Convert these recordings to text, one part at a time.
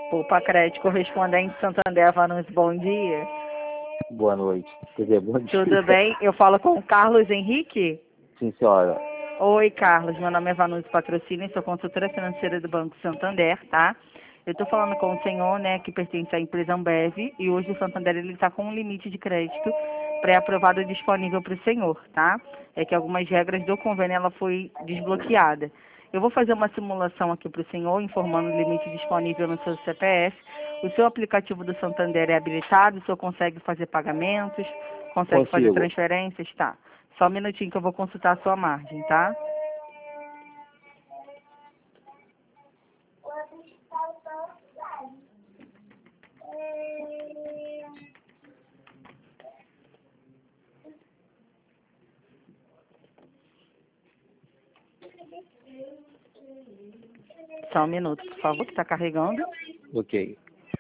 Poupa Crédito Correspondente Santander Vanucci, bom dia. Boa noite. Quer dizer, bom dia. Tudo bem? Eu falo com o Carlos Henrique? Sim, senhora. Oi, Carlos. Meu nome é Vanucci Patrocínio, sou consultora financeira do Banco Santander, tá? Eu estou falando com o senhor, né, que pertence à empresa Ambev, e hoje o Santander ele está com um limite de crédito pré-aprovado disponível para o senhor, tá? É que algumas regras do convênio ela foi desbloqueada. Eu vou fazer uma simulação aqui para o senhor, informando o limite disponível no seu CPF. O seu aplicativo do Santander é habilitado, o senhor consegue fazer pagamentos, consegue fazer Consigo. transferências, tá? Só um minutinho que eu vou consultar a sua margem, tá? Só um minuto, por favor, que está carregando. Ok.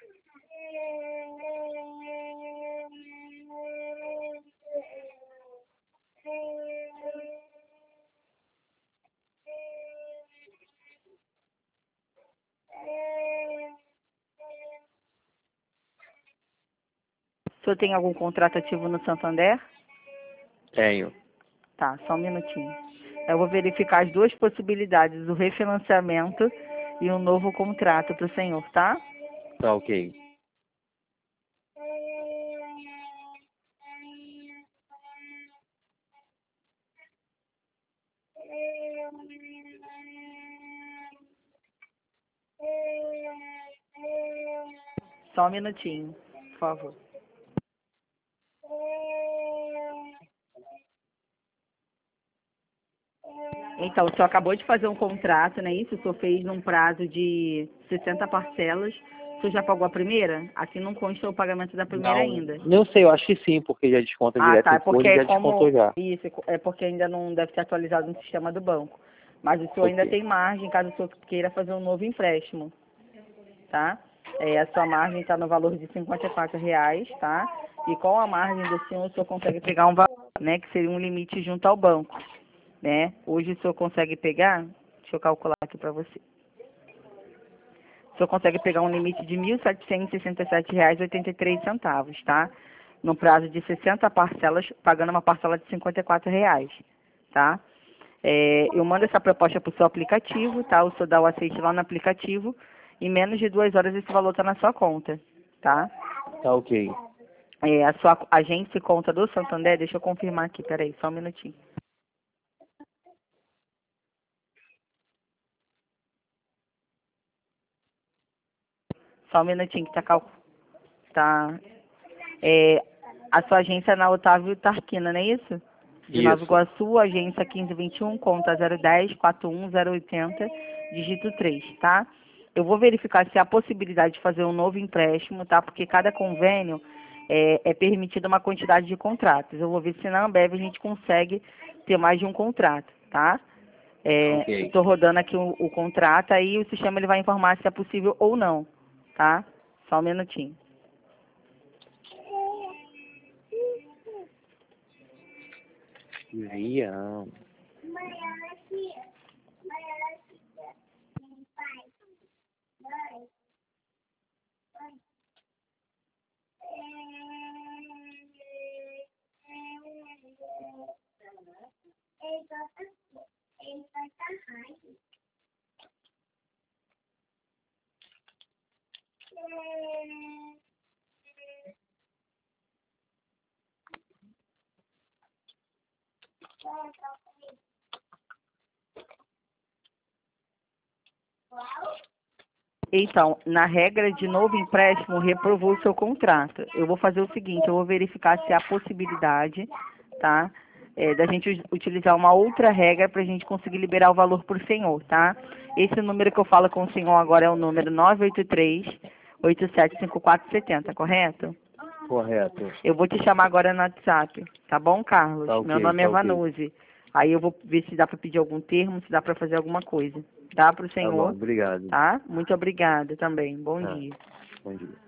O senhor tem algum contrato ativo no Santander? Tenho. Tá, só um minutinho. Eu vou verificar as duas possibilidades, o refinanciamento e um novo contrato para o senhor, tá? Tá ok. Só um minutinho, por favor. Então, o senhor acabou de fazer um contrato, não é isso? O senhor fez num prazo de 60 parcelas. O senhor já pagou a primeira? Aqui não consta o pagamento da primeira ainda. Não sei, eu acho que sim, porque já desconta Ah, direto tá. É em folha porque e já descontou já. Isso, é porque ainda não deve ser atualizado no sistema do banco. Mas o senhor ainda Ok. tem margem, caso o senhor queira fazer um novo empréstimo, tá? A sua margem está no valor de R$ 54, tá? E com a margem do senhor, o senhor consegue pegar um valor, né? Que seria um limite junto ao banco, né? Hoje o senhor consegue pegar, deixa eu calcular aqui para você. O senhor consegue pegar um limite de R$ 1.767,83, tá? No prazo de 60 parcelas, pagando uma parcela de R$ 54, tá? Eu mando essa proposta para o seu aplicativo, tá? O senhor dá o aceite lá no aplicativo. Em menos de 2 horas esse valor está na sua conta, tá? Tá ok. A sua agência e conta do Santander, deixa eu confirmar aqui, peraí, só um minutinho. Só um minutinho que tá. A sua agência é na Otávio Tarquina, não é isso? De Nova Isso. Iguaçu, agência 1521, conta 010 41 080, dígito 3, tá? Eu vou verificar se há possibilidade de fazer um novo empréstimo, tá? Porque cada convênio é permitida uma quantidade de contratos. Eu vou ver se na Ambev a gente consegue ter mais de um contrato, tá? Ok. Estou rodando aqui o contrato, aí o sistema ele vai informar se é possível ou não, tá? Só um minutinho. Vião. Então, na regra de novo empréstimo, reprovou o seu contrato. Eu vou fazer o seguinte, eu vou verificar se há possibilidade, tá? Da gente utilizar uma outra regra para a gente conseguir liberar o valor por senhor, tá? Esse número que eu falo com o senhor agora é o número 983-875470, correto? Correto. Eu vou te chamar agora no WhatsApp, tá bom, Carlos? Tá Meu ok, nome é tá ok. Vanucci. Aí eu vou ver se dá para pedir algum termo, se dá para fazer alguma coisa. Dá para o Tá bom, senhor, obrigado. tá? Muito obrigada também. Bom Ah, dia. bom dia.